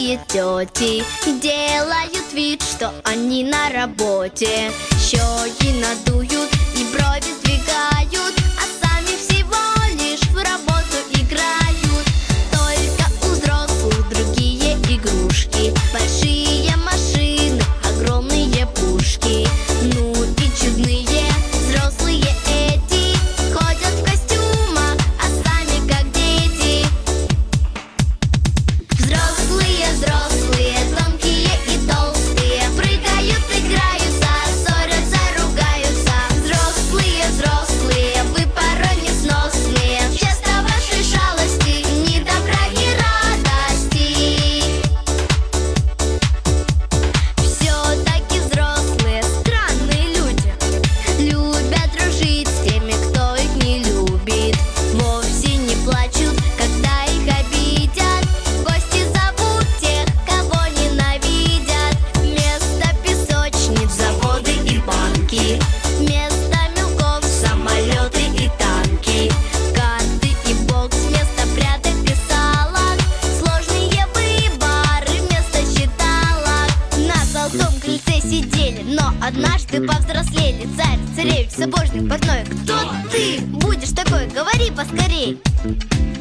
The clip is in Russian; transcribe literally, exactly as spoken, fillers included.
Взрослые тети делают вид, что они на работе. Щеки надуют и брови сдвигают, а сами всего лишь в работу играют. Только у взрослых другие игрушки: большие машины, огромные пушки. Ну и чудные взрослые эти ходят в костюмах, а сами как дети. Взрослые, взрослые, тонкие и толстые, прыгают, играются, ссорятся, ругаются. Взрослые, взрослые, вы порой несносные, часто ваши шалости, ни добра, ни радости. Все-таки взрослые странные люди, любят дружить с теми, кто их не любит. Вовсе не плачут, когда их обидят, в гости зовут тех, кого ненавидят. Вместо песочниц заводы и банки, вместо мелков самолеты и танки, карты и бокс вместо пряток писалок, сложные выборы вместо считалок. На золотом крыльце сидели, но однажды повзрослели. Царь, царевич, сапожник, портной. Кто ты будешь такой? Говори поскорей.